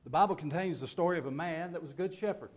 The Bible contains the story of a man that was a good shepherd.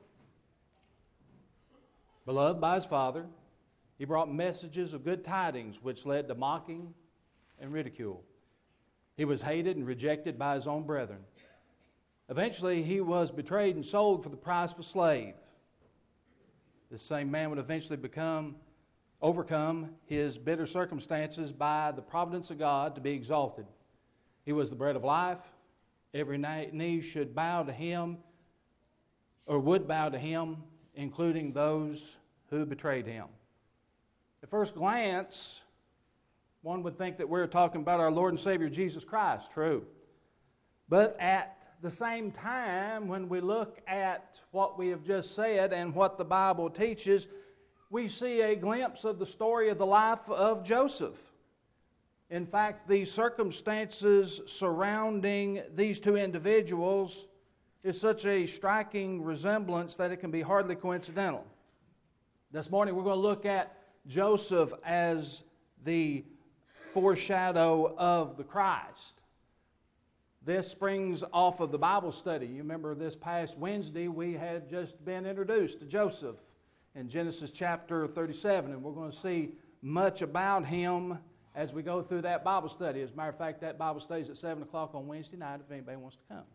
Beloved by his father, he brought messages of good tidings which led to mocking and ridicule. He was hated and rejected by his own brethren. Eventually, he was betrayed and sold for the price of a slave. This same man would eventually overcome his bitter circumstances by the providence of God to be exalted. He was the bread of life. Every knee should bow to him, or would bow to him, including those who betrayed him. At first glance, one would think that we're talking about our Lord and Savior Jesus Christ. True. But at the same time, when we look at what we have just said and what the Bible teaches, we see a glimpse of the story of the life of Joseph. In fact, the circumstances surrounding these two individuals is such a striking resemblance that it can be hardly coincidental. This morning we're going to look at Joseph as the foreshadow of the Christ. This springs off of the Bible study. You remember this past Wednesday we had just been introduced to Joseph in Genesis chapter 37, and we're going to see much about him as we go through that Bible study. As a matter of fact, that Bible study is at 7 o'clock on Wednesday night if anybody wants to come.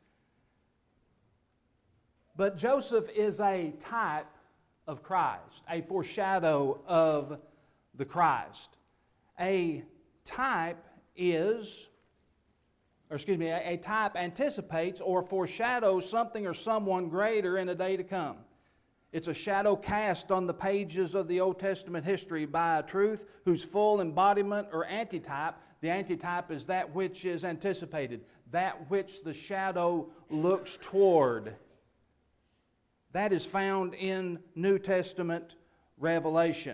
But Joseph is a type of Christ, a foreshadow of the Christ. A type anticipates or foreshadows something or someone greater in a day to come. It's a shadow cast on the pages of the Old Testament history by a truth whose full embodiment or antitype. The antitype is that which is anticipated, that which the shadow looks toward. That is found in New Testament revelation.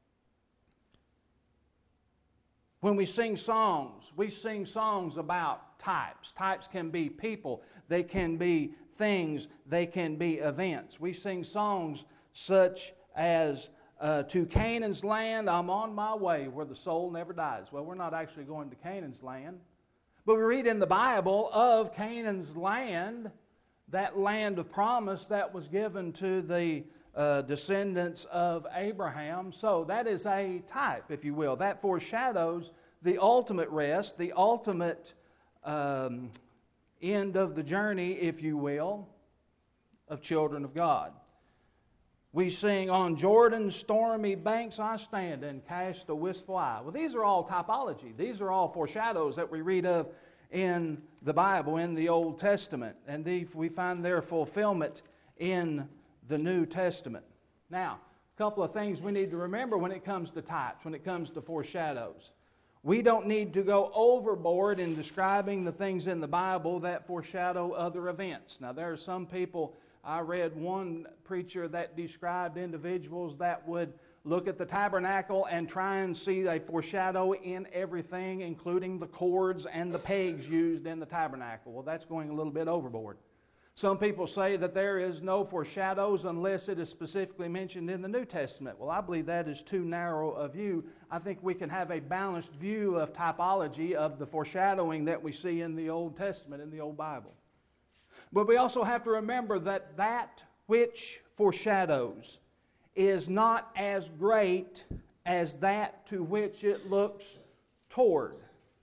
When we sing songs about types. Types can be people, they can be things, they can be events. We sing songs such as, to Canaan's land, I'm on my way where the soul never dies. Well, we're not actually going to Canaan's land. But we read in the Bible of Canaan's land, that land of promise that was given to the descendants of Abraham. So that is a type, if you will. That foreshadows the ultimate rest, the ultimate end of the journey, if you will, of children of God. We sing, on Jordan's stormy banks I stand and cast a wistful eye. Well, these are all typology. These are all foreshadows that we read of in the Bible, in the Old Testament. And we find their fulfillment in the New Testament. Now, a couple of things we need to remember when it comes to types, when it comes to foreshadows. We don't need to go overboard in describing the things in the Bible that foreshadow other events. Now, there are some people, I read one preacher that described individuals that would look at the tabernacle and try and see a foreshadow in everything, including the cords and the pegs used in the tabernacle. Well, that's going a little bit overboard. Some people say that there is no foreshadows unless it is specifically mentioned in the New Testament. Well, I believe that is too narrow a view. I think we can have a balanced view of typology of the foreshadowing that we see in the Old Testament, in the Old Bible. But we also have to remember that that which foreshadows is not as great as that to which it looks toward.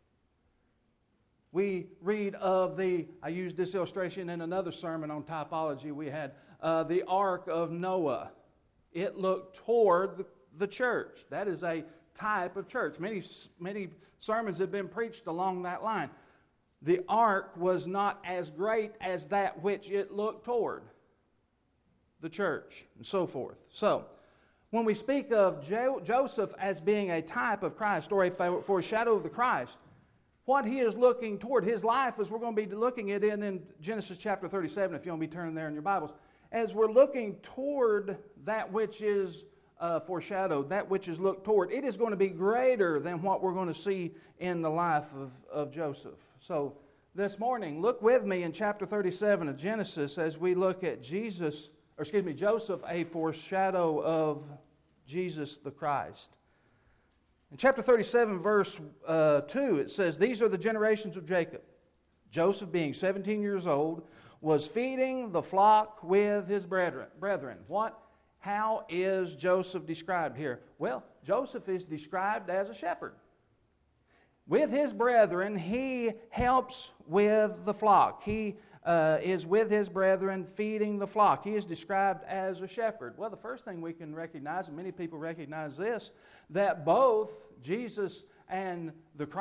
We read of I used this illustration in another sermon on typology we had, the Ark of Noah. It looked toward the church. That is a type of church. Many sermons have been preached along that line. The ark was not as great as that which it looked toward, the church, and so forth. So, when we speak of Joseph as being a type of Christ or a foreshadow of the Christ, what he is looking toward, his life, as we're going to be looking at in Genesis chapter 37, if you want to be turning there in your Bibles, as we're looking toward that which is foreshadowed, that which is looked toward, it is going to be greater than what we're going to see in the life of Joseph. So this morning, look with me in chapter 37 of Genesis as we look at Joseph, a foreshadow of Jesus the Christ. In chapter 37, verse 2, it says, "These are the generations of Jacob. Joseph, being 17 years old, was feeding the flock with his brethren. How is Joseph described here? Well, Joseph is described as a shepherd. With his brethren, he helps with the flock. He is with his brethren feeding the flock. He is described as a shepherd. Well, the first thing we can recognize, and many people recognize this, that both Jesus and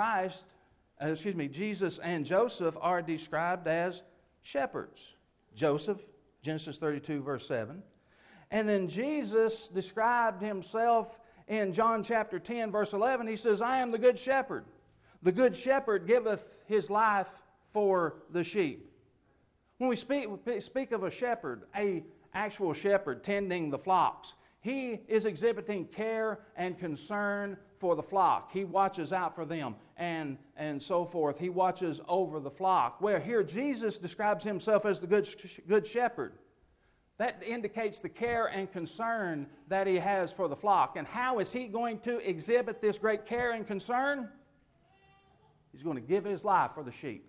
Jesus and Joseph are described as shepherds. Joseph, Genesis 32, verse 7. And then Jesus described himself in John chapter 10, verse 11. He says, I am the good shepherd. The good shepherd giveth his life for the sheep. When we speak of a shepherd, an actual shepherd tending the flocks, he is exhibiting care and concern for the flock. He watches out for them and so forth. He watches over the flock. Where here Jesus describes himself as the good shepherd. That indicates the care and concern that he has for the flock. And how is he going to exhibit this great care and concern? He's going to give his life for the sheep.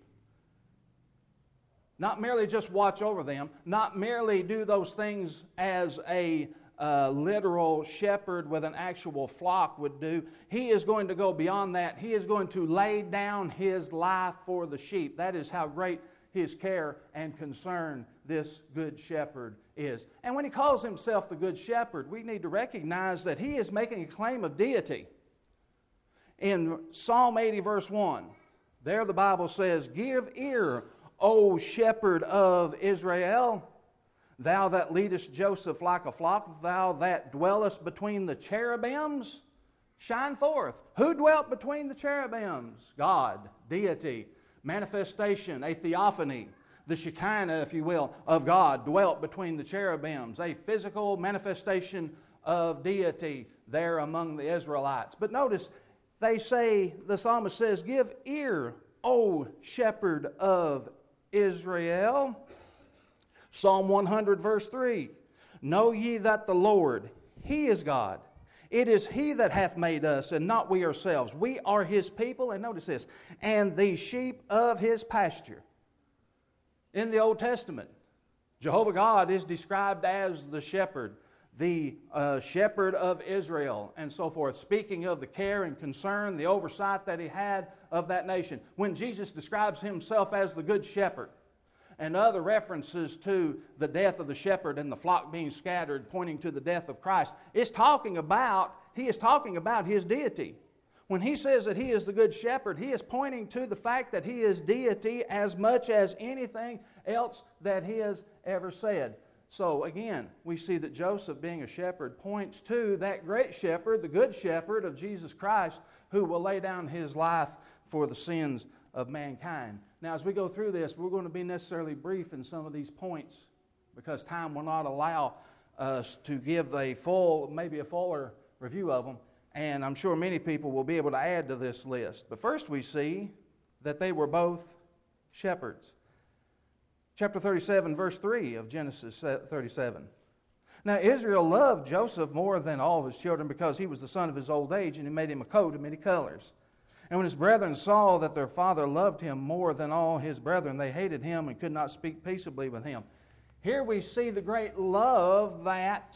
Not merely just watch over them, not merely do those things as a literal shepherd with an actual flock would do. He is going to go beyond that. He is going to lay down his life for the sheep. That is how great his care and concern this good shepherd is. And when he calls himself the good shepherd, we need to recognize that he is making a claim of deity. In Psalm 80, verse 1, there the Bible says, Give ear, O shepherd of Israel, thou that leadest Joseph like a flock, thou that dwellest between the cherubims, shine forth. Who dwelt between the cherubims? God, deity, manifestation, a theophany. The Shekinah, if you will, of God dwelt between the cherubims, a physical manifestation of deity there among the Israelites. But notice, the psalmist says, Give ear, O shepherd of Israel. Psalm 100, verse 3. Know ye that the Lord, He is God. It is He that hath made us, and not we ourselves. We are His people, and notice this, and the sheep of His pasture. In the Old Testament, Jehovah God is described as the shepherd of Israel, and so forth, speaking of the care and concern, the oversight that He had of that nation. When Jesus describes Himself as the good shepherd, and other references to the death of the shepherd and the flock being scattered, pointing to the death of Christ, He is talking about His deity. When He says that He is the good shepherd, He is pointing to the fact that He is deity as much as anything else that He has ever said. So again, we see that Joseph, being a shepherd, points to that great shepherd, the good shepherd of Jesus Christ, who will lay down His life for the sins of mankind. Now, as we go through this, we're going to be necessarily brief in some of these points because time will not allow us to give maybe a fuller review of them. And I'm sure many people will be able to add to this list. But first we see that they were both shepherds. Chapter 37, verse 3 of Genesis 37. Now Israel loved Joseph more than all of his children because he was the son of his old age, and he made him a coat of many colors. And when his brethren saw that their father loved him more than all his brethren, they hated him and could not speak peaceably with him. Here we see the great love that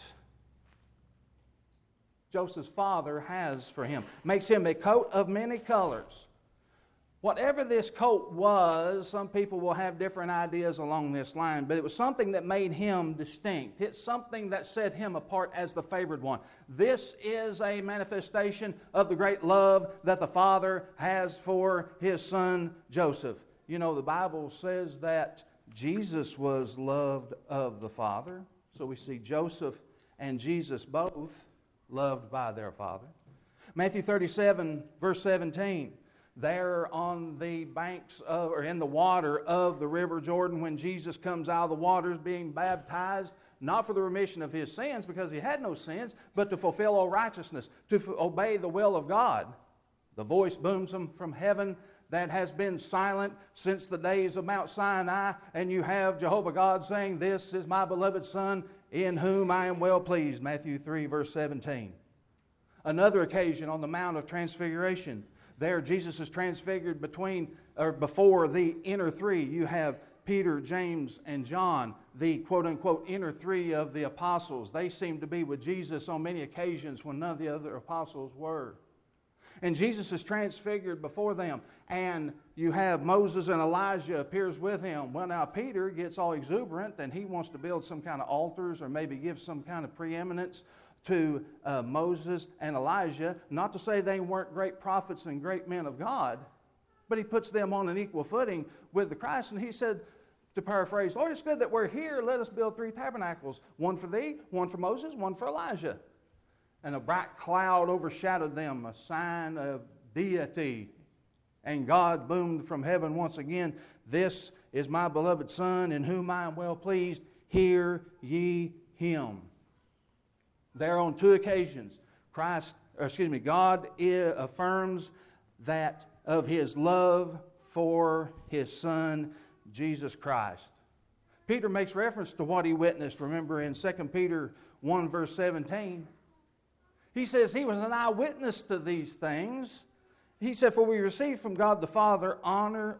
Joseph's father has for him. Makes him a coat of many colors. Whatever this coat was, some people will have different ideas along this line, but it was something that made him distinct. It's something that set him apart as the favored one. This is a manifestation of the great love that the Father has for His son Joseph. You know, the Bible says that Jesus was loved of the Father. So we see Joseph and Jesus both loved by their Father. Matthew 37, verse 17. There on the banks or in the water of the river Jordan, when Jesus comes out of the waters being baptized, not for the remission of His sins because He had no sins, but to fulfill all righteousness, to obey the will of God. The voice booms from heaven that has been silent since the days of Mount Sinai, and you have Jehovah God saying, "This is my beloved Son, in whom I am well pleased." Matthew 3, verse 17. Another occasion on the Mount of Transfiguration. There, Jesus is transfigured before the inner three. You have Peter, James, and John, the quote-unquote inner three of the apostles. They seemed to be with Jesus on many occasions when none of the other apostles were. And Jesus is transfigured before them. And you have Moses and Elijah appears with him. Well, now Peter gets all exuberant and he wants to build some kind of altars or maybe give some kind of preeminence to Moses and Elijah. Not to say they weren't great prophets and great men of God, but he puts them on an equal footing with the Christ. And he said, to paraphrase, Lord, it's good that we're here. Let us build 3 tabernacles. One for thee, one for Moses, one for Elijah. And a bright cloud overshadowed them, a sign of deity. And God boomed from heaven once again, this is my beloved Son, in whom I am well pleased. Hear ye him. There on 2 occasions, God affirms that of his love for his Son, Jesus Christ. Peter makes reference to what he witnessed. Remember in 2 Peter 1 verse 17, he says he was an eyewitness to these things. He said, for he received from God the Father honor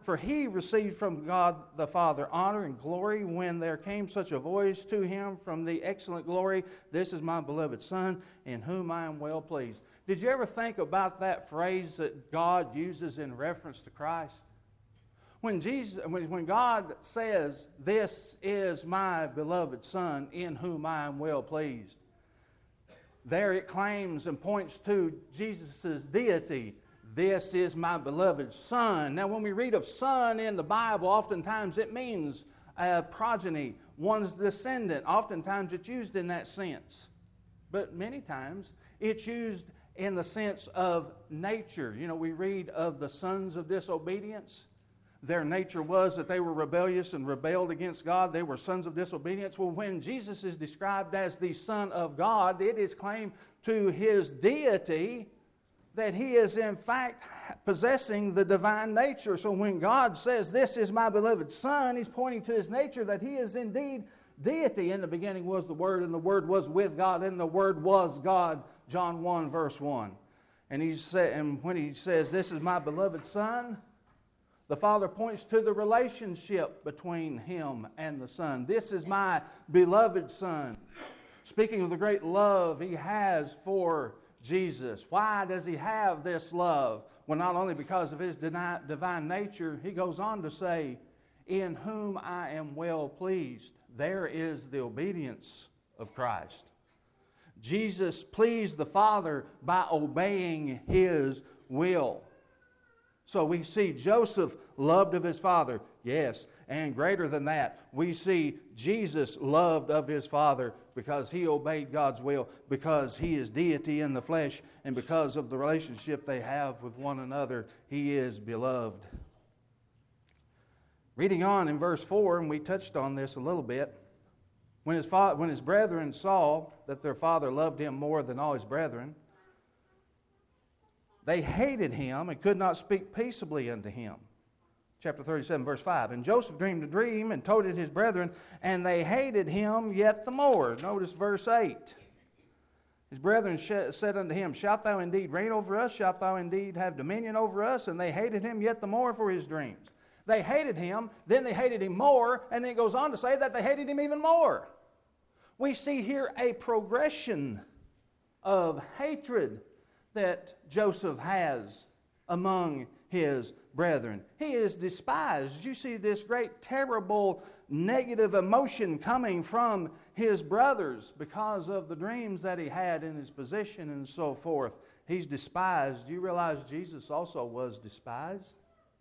and glory when there came such a voice to him from the excellent glory, this is my beloved Son, in whom I am well pleased. Did you ever think about that phrase that God uses in reference to Christ? When God says, this is my beloved Son, in whom I am well pleased, there it claims and points to Jesus' deity. This is my beloved Son. Now, when we read of son in the Bible, oftentimes it means a progeny, one's descendant. Oftentimes it's used in that sense. But many times it's used in the sense of nature. You know, we read of the sons of disobedience. Their nature was that they were rebellious and rebelled against God. They were sons of disobedience. Well, when Jesus is described as the Son of God, it is claimed to his deity that he is in fact possessing the divine nature. So when God says, this is my beloved Son, he's pointing to his nature that he is indeed deity. In the beginning was the Word, and the Word was with God, and the Word was God. John 1 verse 1. And when he says, this is my beloved Son, the Father points to the relationship between him and the Son. This is my beloved Son. Speaking of the great love he has for Jesus. Why does he have this love? Well, not only because of his divine nature, he goes on to say, in whom I am well pleased. There is the obedience of Christ. Jesus pleased the Father by obeying his will. So we see Joseph loved of his father, yes, and greater than that, we see Jesus loved of his Father because he obeyed God's will, because he is deity in the flesh, and because of the relationship they have with one another, he is beloved. Reading on in verse 4, and we touched on this a little bit, when his brethren saw that their father loved him more than all his brethren, they hated him and could not speak peaceably unto him. Chapter 37, verse 5. And Joseph dreamed a dream and told it his brethren, and they hated him yet the more. Notice verse 8. His brethren said unto him, shalt thou indeed reign over us? Shalt thou indeed have dominion over us? And they hated him yet the more for his dreams. They hated him, then they hated him more, and then it goes on to say that they hated him even more. We see here a progression of hatred that Joseph has among his brethren. He is despised. You see this great, terrible, negative emotion coming from his brothers because of the dreams that he had in his position and so forth. He's despised. Do you realize Jesus also was despised?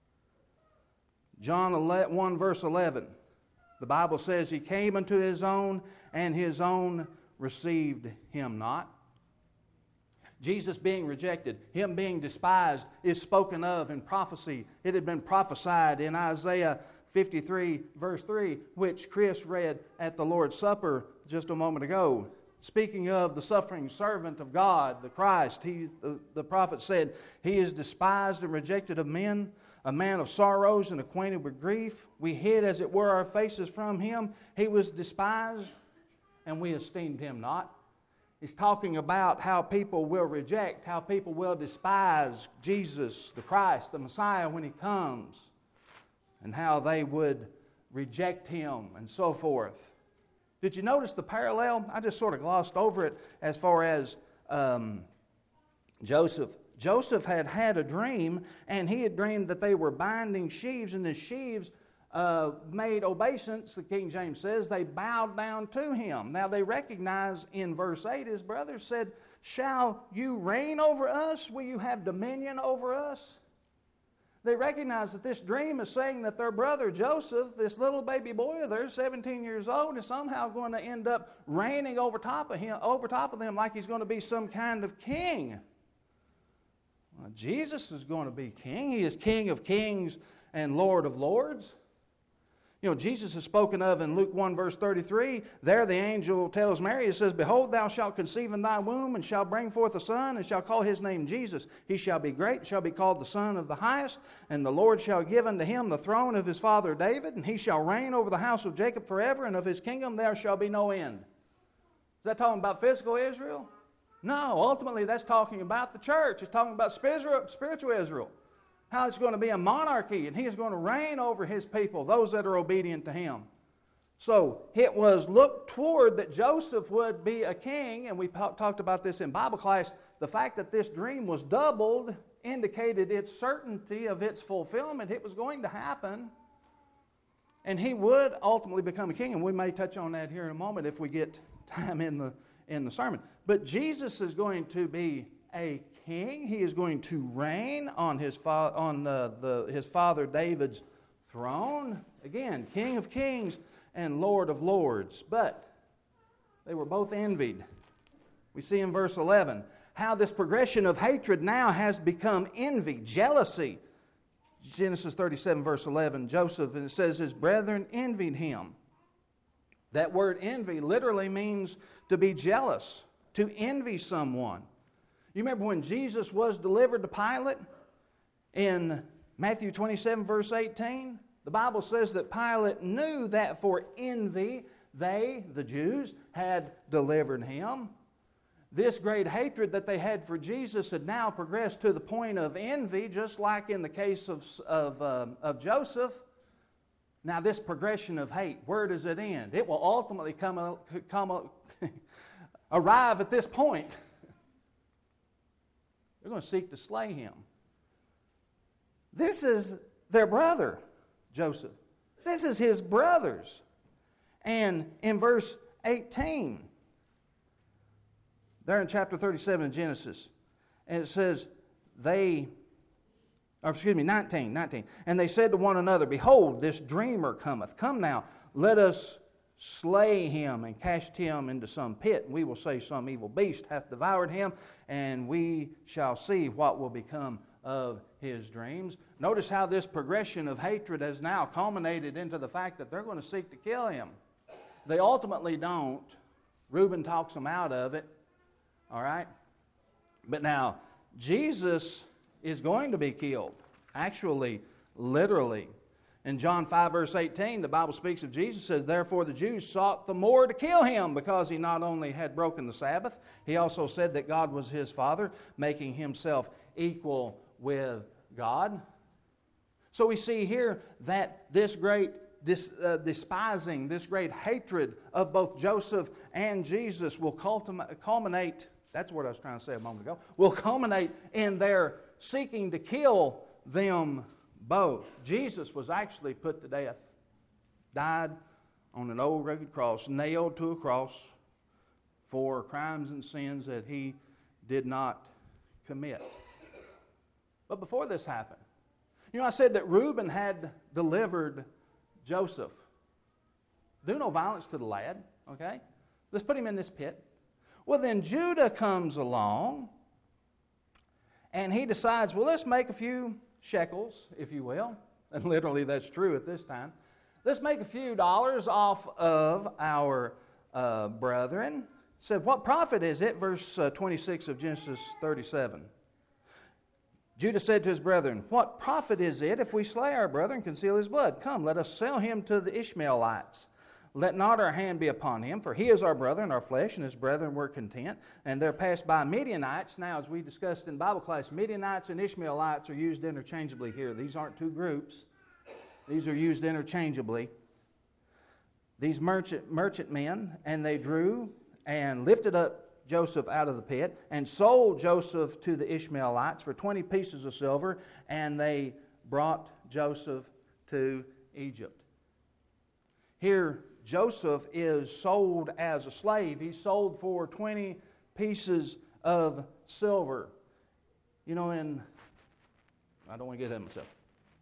John 1 verse 11. The Bible says he came unto his own, and his own received him not. Jesus being rejected, him being despised, is spoken of in prophecy. It had been prophesied in Isaiah 53 verse 3, which Chris read at the Lord's Supper just a moment ago. Speaking of the suffering servant of God, the Christ, the prophet said, he is despised and rejected of men, a man of sorrows and acquainted with grief. We hid, as it were, our faces from him. He was despised, and we esteemed him not. He's talking about how people will reject, how people will despise Jesus, the Christ, the Messiah, when he comes, and how they would reject him, and so forth. Did you notice the parallel? I just sort of glossed over it as far as Joseph. Joseph had had a dream, and he had dreamed that they were binding sheaves, and the sheaves made obeisance, the King James says. They bowed down to him. Now they recognize in verse 8, his brothers said, "Shall you reign over us? Will you have dominion over us?" They recognize that this dream is saying that their brother Joseph, this little baby boy of theirs, 17 years old, is somehow going to end up reigning over top of them like he's going to be some kind of king. Well, Jesus is going to be king. He is King of kings and Lord of lords. You know, Jesus is spoken of in Luke 1 verse 33. There the angel tells Mary, it says, "Behold, thou shalt conceive in thy womb, and shall bring forth a son, and shall call his name Jesus. He shall be great, shall be called the Son of the Highest, and the Lord shall give unto him the throne of his father David, and he shall reign over the house of Jacob forever, and of his kingdom there shall be no end." Is that talking about physical Israel? No, ultimately that's talking about the church. It's talking about spiritual Israel. How it's going to be a monarchy, and he is going to reign over his people, those that are obedient to him. So it was looked toward that Joseph would be a king, and we talked about this in Bible class. The fact that this dream was doubled indicated its certainty of its fulfillment. It was going to happen, and he would ultimately become a king, and we may touch on that here in a moment if we get time in the sermon. But Jesus is going to be a king. He is going to reign on his father David's throne. Again, King of kings and Lord of lords. But they were both envied. We see in verse 11 how this progression of hatred now has become envy, jealousy. Genesis 37 verse 11, Joseph, and it says his brethren envied him. That word envy literally means to be jealous, to envy someone. You remember when Jesus was delivered to Pilate in Matthew 27 verse 18? The Bible says that Pilate knew that for envy they, the Jews, had delivered him. This great hatred that they had for Jesus had now progressed to the point of envy, just like in the case of Joseph. Now this progression of hate, where does it end? It will ultimately arrive at this point. They're going to seek to slay him. This is their brother, Joseph. This is his brothers. And in verse 18, there in chapter 37 of Genesis, and it says, 19. And they said to one another, "Behold, this dreamer cometh. Come now, let us slay him and cast him into some pit. And we will say some evil beast hath devoured him, and we shall see what will become of his dreams." Notice how this progression of hatred has now culminated into the fact that they're going to seek to kill him. They ultimately don't. Reuben talks them out of it. All right? But now, Jesus is going to be killed. Actually, literally. In John 5 verse 18, the Bible speaks of Jesus, says, "Therefore the Jews sought the more to kill him, because he not only had broken the Sabbath, he also said that God was his Father, making himself equal with God." So we see here that this great despising, this great hatred of both Joseph and Jesus will culminate, that's what I was trying to say a moment ago, will culminate in their seeking to kill them both. Jesus was actually put to death, died on an old rugged cross, nailed to a cross for crimes and sins that he did not commit. But before this happened, you know, I said that Reuben had delivered Joseph. Do no violence to the lad, okay? Let's put him in this pit. Well, then Judah comes along, and he decides, well, let's make a few shekels, if you will. And literally that's true at this time. Let's make a few dollars off of our brethren. Said, what profit is it? Verse 26 of Genesis 37. Judah said to his brethren, "What profit is it if we slay our brother and conceal his blood? Come, let us sell him to the Ishmaelites. Let not our hand be upon him, for he is our brother and our flesh, and his brethren were content." And there passed by Midianites. Now, as we discussed in Bible class, Midianites and Ishmaelites are used interchangeably here. These aren't two groups. These are used interchangeably. these merchantmen, and they drew and lifted up Joseph out of the pit and sold Joseph to the Ishmaelites for 20 pieces of silver, and they brought Joseph to Egypt. Here, Joseph is sold as a slave. He's sold for 20 pieces of silver. You know, I don't want to get ahead of myself.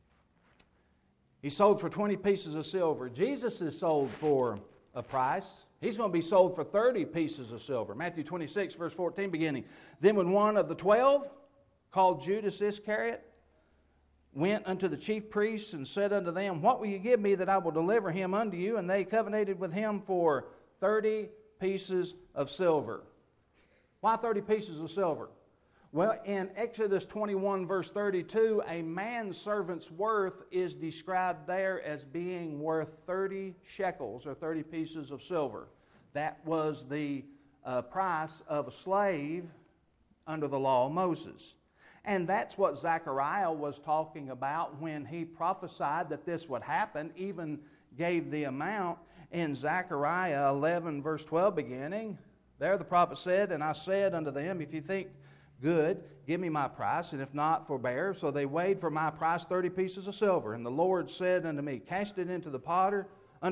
He's sold for 20 pieces of silver. Jesus is sold for a price. He's going to be sold for 30 pieces of silver. Matthew 26, verse 14 beginning. Then when one of the 12, called Judas Iscariot, went unto the chief priests and said unto them, What will you give me that I will deliver him unto you? And they covenanted with him for 30 pieces of silver. Why 30 pieces of silver? Well, in Exodus 21, verse 32, a manservant's worth is described there as being worth 30 shekels, or 30 pieces of silver. That was the price of a slave under the law of Moses. And that's what Zechariah was talking about when he prophesied that this would happen, even gave the amount in Zechariah 11, verse 12 beginning. There the prophet said, And I said unto them, If you think good, give me my price, and if not, forbear. So they weighed for my price 30 pieces of silver. And the Lord said unto me, Cast it unto the potter,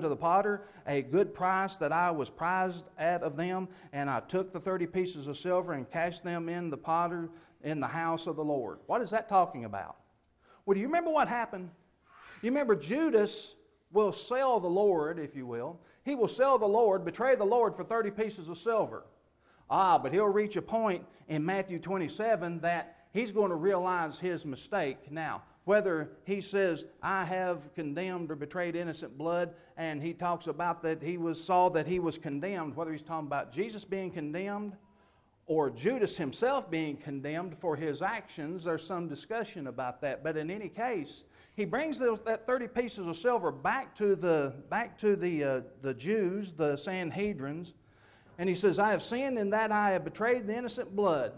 a good price that I was prized at of them. And I took the 30 pieces of silver and cast them in the potter in the house of the Lord. What is that talking about? Well, do you remember what happened? You remember Judas will sell the Lord, if you will. He will sell the Lord, betray the Lord for 30 pieces of silver. But he'll reach a point in Matthew 27 that he's going to realize his mistake. Now, whether he says, I have condemned or betrayed innocent blood, and he talks about that saw that he was condemned, whether he's talking about Jesus being condemned or Judas himself being condemned for his actions, there's some discussion about that. But in any case, he brings that 30 pieces of silver back to the Jews, the Sanhedrins, and he says, I have sinned in that I have betrayed the innocent blood.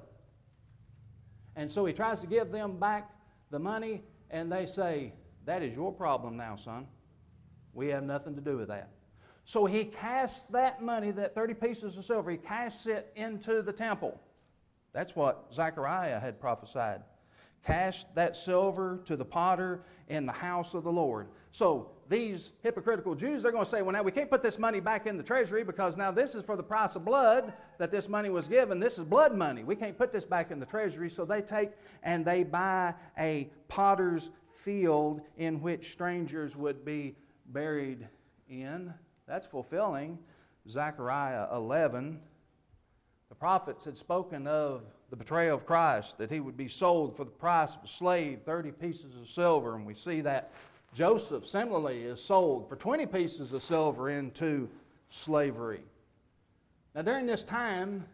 And so he tries to give them back the money, and they say, that is your problem now, son. We have nothing to do with that. So he casts that money, that 30 pieces of silver, he casts it into the temple. That's what Zechariah had prophesied. Cast that silver to the potter in the house of the Lord. So these hypocritical Jews, they're going to say, well, now we can't put this money back in the treasury because now this is for the price of blood that this money was given. This is blood money. We can't put this back in the treasury. So they take and they buy a potter's field in which strangers would be buried in. That's fulfilling Zechariah 11. The prophets had spoken of the betrayal of Christ, that he would be sold for the price of a slave, 30 pieces of silver. And we see that Joseph similarly is sold for 20 pieces of silver into slavery. Now during this time,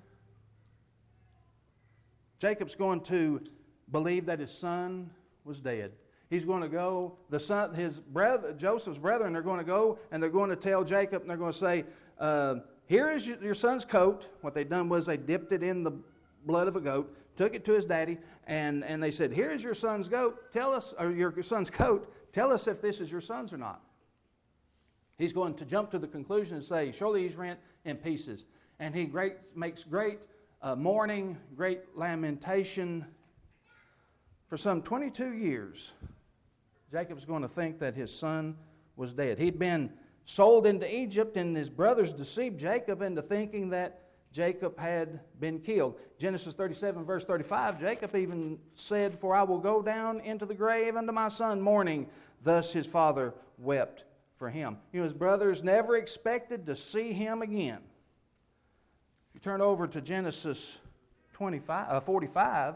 Jacob's going to believe that his son was dead. He's going to go, Joseph's brethren are going to go, and they're going to tell Jacob, and they're going to say, here is your son's coat. What they'd done was they dipped it in the blood of a goat, took it to his daddy, and they said, here is your son's goat. Tell us, or your son's coat. Tell us if this is your son's or not. He's going to jump to the conclusion and say, surely he's rent in pieces. And he makes great mourning, great lamentation. For some 22 years, Jacob's going to think that his son was dead. He'd been sold into Egypt, and his brothers deceived Jacob into thinking that Jacob had been killed. Genesis 37, verse 35, Jacob even said, for I will go down into the grave unto my son mourning. Thus his father wept for him. You know, his brothers never expected to see him again. You turn over to Genesis 45.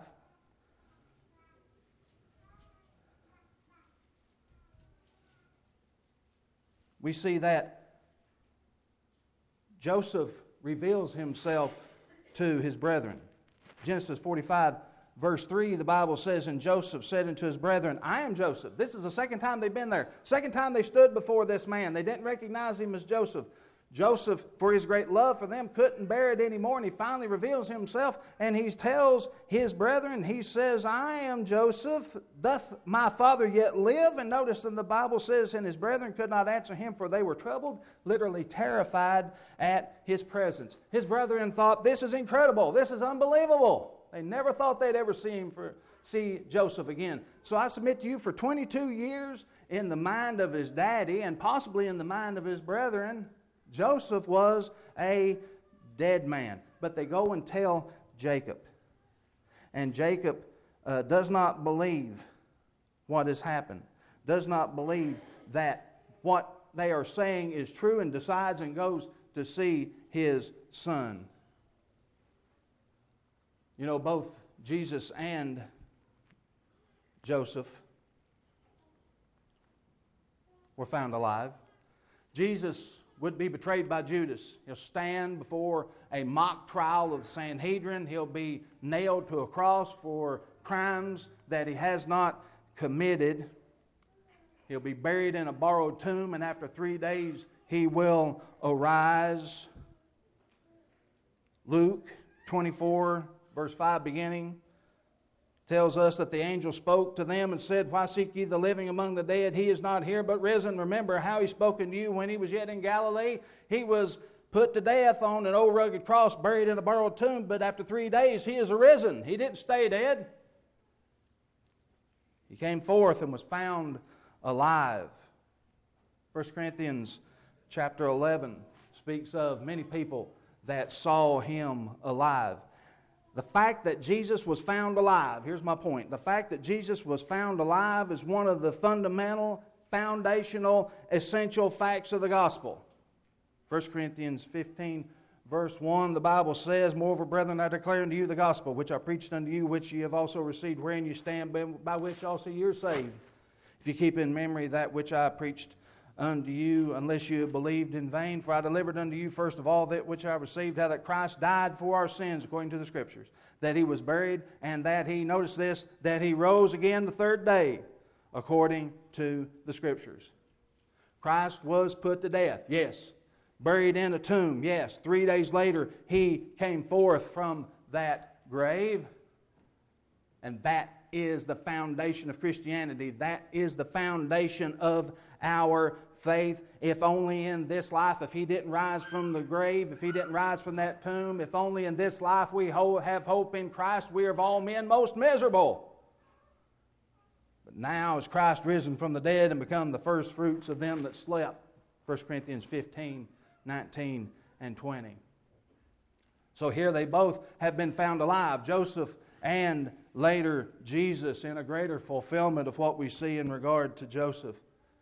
We see that Joseph reveals himself to his brethren. Genesis 45, verse 3, the Bible says, and Joseph said unto his brethren, I am Joseph. This is the second time they've been there. Second time they stood before this man. They didn't recognize him as Joseph. Joseph, for his great love for them, couldn't bear it anymore, and he finally reveals himself, and he tells his brethren, he says, I am Joseph, doth my father yet live? And notice in the Bible says, and his brethren could not answer him, for they were troubled, literally terrified at his presence. His brethren thought, this is incredible, this is unbelievable. They never thought they'd ever see Joseph again. So I submit to you, for 22 years, in the mind of his daddy, and possibly in the mind of his brethren, Joseph was a dead man. But they go and tell Jacob. And Jacob does not believe what has happened. Does not believe that what they are saying is true, and decides and goes to see his son. You know, both Jesus and Joseph were found alive. Jesus would be betrayed by Judas. He'll stand before a mock trial of the Sanhedrin. He'll be nailed to a cross for crimes that he has not committed. He'll be buried in a borrowed tomb, and after 3 days he will arise. Luke 24, verse 5 beginning, tells us that the angel spoke to them and said, why seek ye the living among the dead? He is not here, but risen. Remember how he spoke unto you when he was yet in Galilee. He was put to death on an old rugged cross, buried in a borrowed tomb, but after 3 days he is arisen. He didn't stay dead. He came forth and was found alive. 1 Corinthians chapter 11 speaks of many people that saw him alive. The fact that Jesus was found alive, here's my point. The fact that Jesus was found alive is one of the fundamental, foundational, essential facts of the gospel. 1 Corinthians 15, verse 1, the Bible says, moreover, brethren, I declare unto you the gospel, which I preached unto you, which ye have also received, wherein you stand, by which also you are saved. If you keep in memory that which I preached unto you, unless you have believed in vain. For I delivered unto you first of all that which I received, how that Christ died for our sins according to the Scriptures, that he was buried, and that he, notice this, that he rose again the third day according to the Scriptures. Christ was put to death, yes. Buried in a tomb, yes. 3 days later, he came forth from that grave, and that is the foundation of Christianity. That is the foundation of our faith. If only in this life, if he didn't rise from the grave, if he didn't rise from that tomb, if only in this life we have hope in Christ, we are of all men most miserable. But now is Christ risen from the dead and become the first fruits of them that slept. 1 Corinthians 15, 19, and 20. So here they both have been found alive. Joseph and later Jesus, in a greater fulfillment of what we see in regard to Joseph.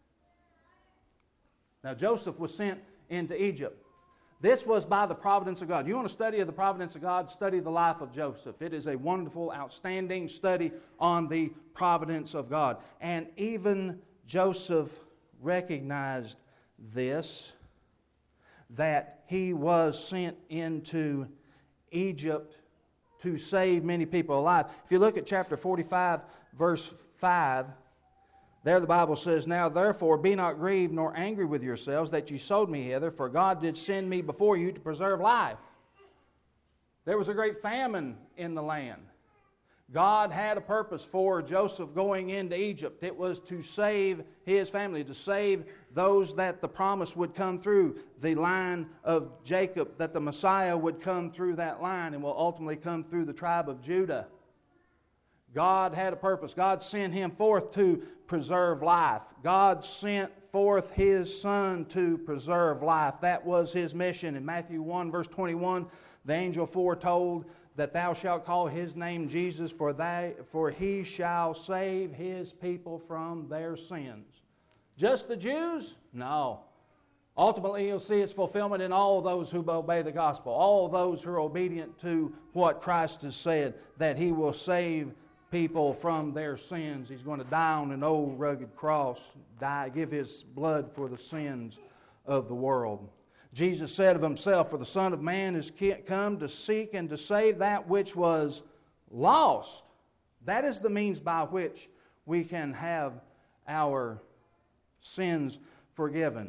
Now Joseph was sent into Egypt. This was by the providence of God. You want to study the providence of God? Study the life of Joseph. It is a wonderful, outstanding study on the providence of God. And even Joseph recognized this, that he was sent into Egypt to save many people alive. If you look at chapter 45, verse 5, there the Bible says, now therefore be not grieved nor angry with yourselves that ye sold me hither, for God did send me before you to preserve life. There was a great famine in the land. God had a purpose for Joseph going into Egypt. It was to save his family, to save those that the promise would come through, the line of Jacob, that the Messiah would come through that line and will ultimately come through the tribe of Judah. God had a purpose. God sent him forth to preserve life. God sent forth his Son to preserve life. That was his mission. In Matthew 1, verse 21, the angel foretold that thou shalt call his name Jesus, for he shall save his people from their sins. Just the Jews? No. Ultimately, you'll see its fulfillment in all those who obey the gospel, all those who are obedient to what Christ has said, that he will save people from their sins. He's going to die on an old rugged cross, give his blood for the sins of the world. Jesus said of himself, for the Son of Man is come to seek and to save that which was lost. That is the means by which we can have our sins forgiven.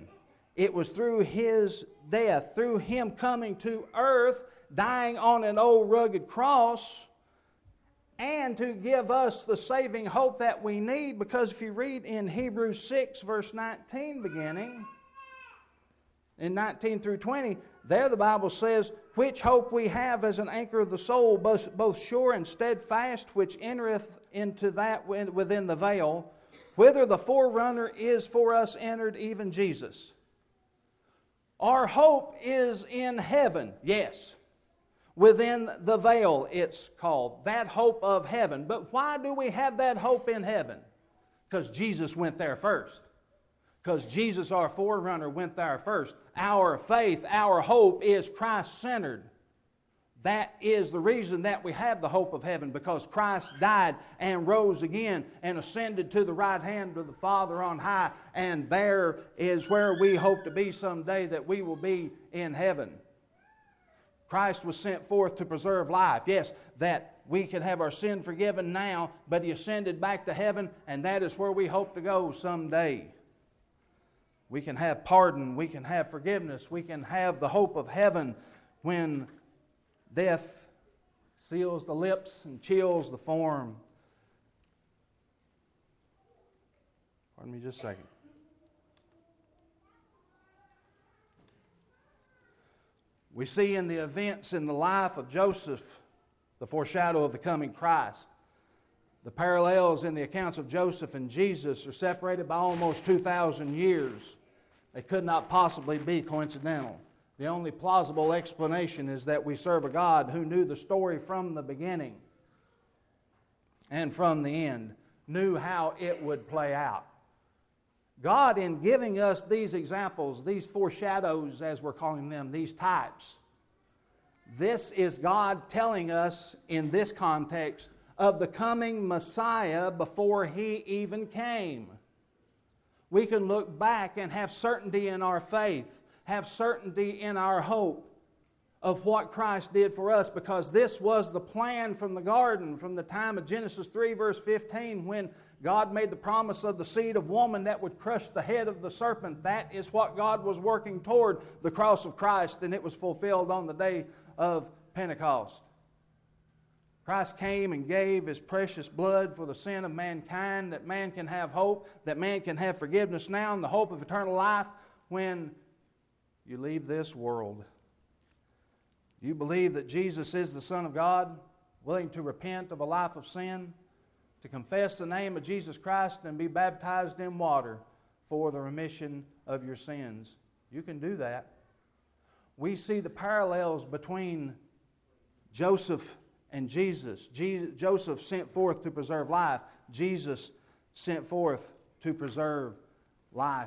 It was through His death, through Him coming to earth, dying on an old rugged cross, and to give us the saving hope that we need. Because if you read in Hebrews 6, verse 19 beginning, in 19 through 20, there the Bible says, which hope we have as an anchor of the soul, both sure and steadfast, which entereth into that within the veil, whither the forerunner is for us entered, even Jesus. Our hope is in heaven, yes. Within the veil, it's called. That hope of heaven. But why do we have that hope in heaven? Because Jesus went there first. Because Jesus, our forerunner, went there first. Our faith, our hope is Christ-centered. That is the reason that we have the hope of heaven, because Christ died and rose again and ascended to the right hand of the Father on high. And there is where we hope to be someday, that we will be in heaven. Christ was sent forth to preserve life. Yes, that we can have our sin forgiven now, but He ascended back to heaven, and that is where we hope to go someday. We can have pardon, we can have forgiveness, we can have the hope of heaven when death seals the lips and chills the form. Pardon me just a second. We see in the events in the life of Joseph the foreshadow of the coming Christ. The parallels in the accounts of Joseph and Jesus are separated by almost 2,000 years. They could not possibly be coincidental. The only plausible explanation is that we serve a God who knew the story from the beginning and from the end, knew how it would play out. God, in giving us these examples, these foreshadows, as we're calling them, these types, this is God telling us in this context of the coming Messiah before He even came. We can look back and have certainty in our faith, have certainty in our hope of what Christ did for us, because this was the plan from the garden, from the time of Genesis 3 verse 15, when God made the promise of the seed of woman that would crush the head of the serpent. That is what God was working toward, the cross of Christ, and it was fulfilled on the day of Pentecost. Christ came and gave His precious blood for the sin of mankind, that man can have hope, that man can have forgiveness now and the hope of eternal life when you leave this world. Do you believe that Jesus is the Son of God, willing to repent of a life of sin, to confess the name of Jesus Christ and be baptized in water for the remission of your sins? You can do that. We see the parallels between Joseph and Jesus. Joseph sent forth to preserve life. Jesus sent forth to preserve life.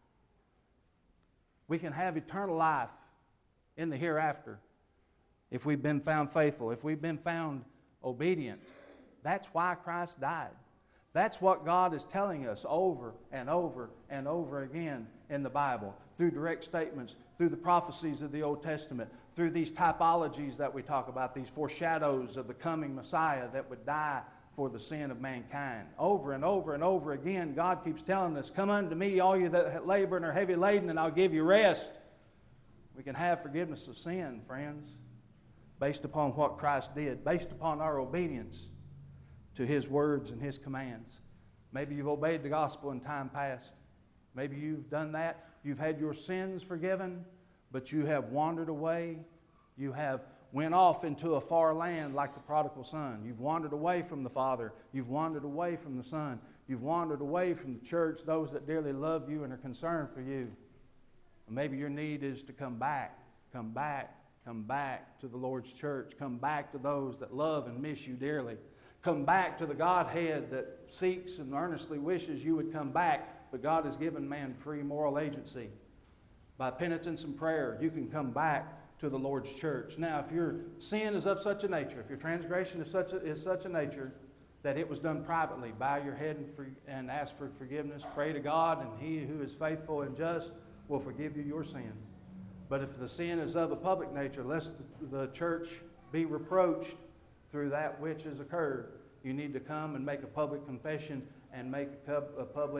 We can have eternal life in the hereafter if we've been found faithful, if we've been found obedient. That's why Christ died. That's what God is telling us over and over and over again in the Bible, through direct statements, through the prophecies of the Old Testament, through these typologies that we talk about, these foreshadows of the coming Messiah that would die for the sin of mankind. Over and over and over again, God keeps telling us, come unto me, all you that labor and are heavy laden, and I'll give you rest. We can have forgiveness of sin, friends, based upon what Christ did, based upon our obedience to His words and His commands. Maybe you've obeyed the gospel in time past. Maybe you've done that. You've had your sins forgiven, but you have wandered away. You have went off into a far land like the prodigal son. You've wandered away from the Father. You've wandered away from the Son. You've wandered away from the church, those that dearly love you and are concerned for you. And maybe your need is to come back to the Lord's church. Come back to those that love and miss you dearly. Come back to the Godhead that seeks and earnestly wishes you would come back, but God has given man free moral agency. By penitence and prayer, you can come back to the Lord's church. Now, if your sin is of such a nature, if your transgression is such a nature that it was done privately, bow your head and ask for forgiveness. Pray to God, and He who is faithful and just will forgive you your sins. But if the sin is of a public nature, lest the church be reproached through that which has occurred, you need to come and make a public confession and make a public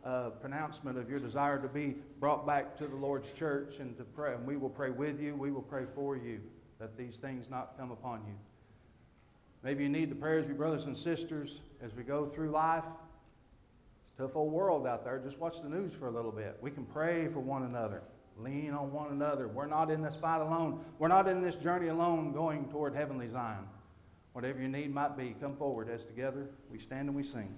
pronouncement of your desire to be brought back to the Lord's church and to pray. And we will pray with you. We will pray for you that these things not come upon you. Maybe you need the prayers of your brothers and sisters as we go through life. It's a tough old world out there. Just watch the news for a little bit. We can pray for one another. Lean on one another. We're not in this fight alone. We're not in this journey alone going toward heavenly Zion. Whatever your need might be, come forward as together we stand and we sing.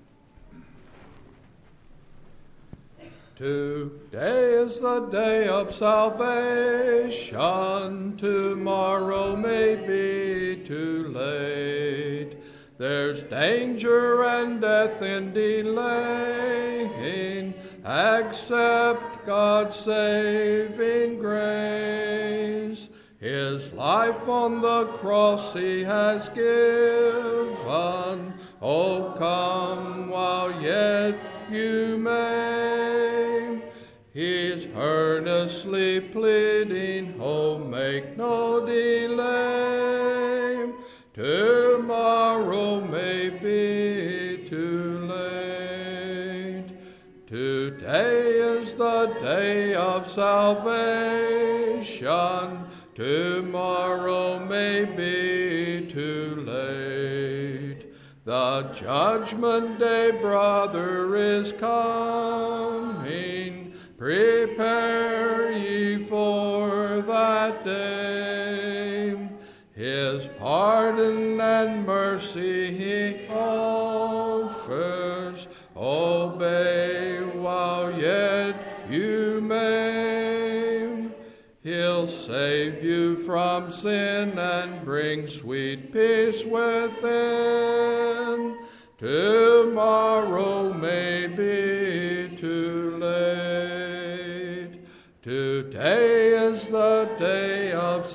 Today is the day of salvation. Tomorrow may be too late. There's danger and death in delaying. Accept God's saving grace. His life on the cross he has given. Oh, come while yet you may. He's earnestly pleading, oh, make no delay. Tomorrow may be too late. Today is the day of salvation. Tomorrow may be too late. The judgment day, brother, is coming. Prepare ye for that day. His pardon and mercy he offers. Obey while yet you may. He'll save you from sin and bring sweet peace within. Tomorrow may be too late. Today is the day of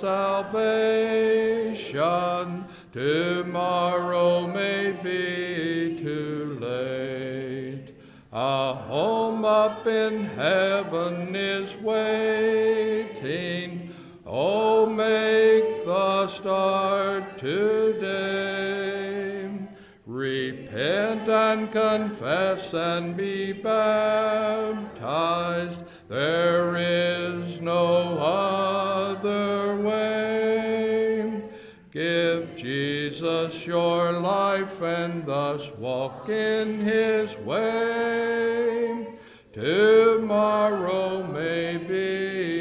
salvation. Tomorrow may be too late. A home up in heaven is waiting. Oh, make the start today. Repent and confess and be baptized. There is no other way. Give Jesus your life and thus walk in his way. Tomorrow may be